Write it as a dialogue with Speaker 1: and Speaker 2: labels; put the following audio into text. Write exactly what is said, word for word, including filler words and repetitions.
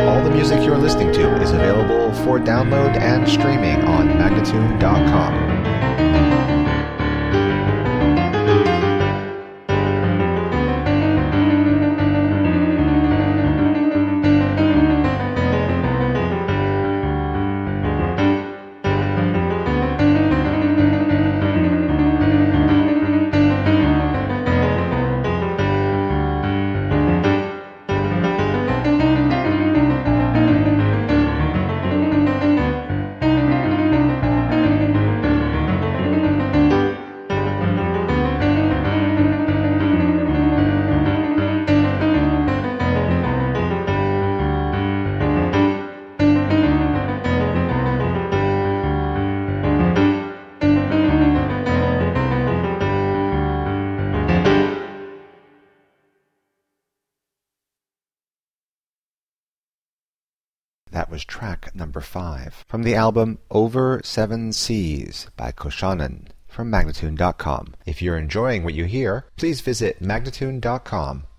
Speaker 1: All the music you're listening to is available for download and streaming on Magnatune dot com. That was track number five from the album Over Seven Seas by Koshanen from Magnatune dot com. If you're enjoying what you hear, please visit Magnatune dot com